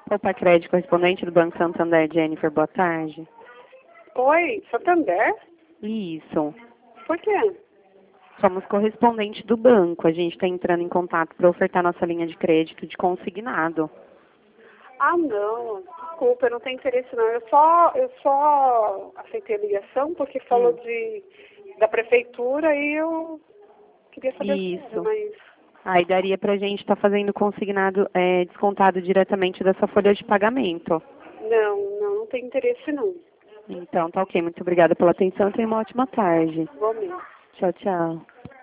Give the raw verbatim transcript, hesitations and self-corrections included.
Opa, crédito correspondente do Banco Santander, Jennifer, boa tarde. Oi, Santander? Isso. Por quê? Somos correspondente do banco. A gente está entrando em contato para ofertar nossa linha de crédito de consignado. Ah, não. Desculpa, eu não tenho interesse não. Eu só, eu só aceitei a ligação porque falou Hum. de, da prefeitura e eu queria saber Isso. o que era, mas... Aí daria para a gente estar fazendo consignado, é, descontado diretamente dessa folha de pagamento. Não, não, não tenho interesse não. Então, tá ok. Muito obrigada pela atenção. Tenha uma ótima tarde. Igualmente. Tchau, tchau.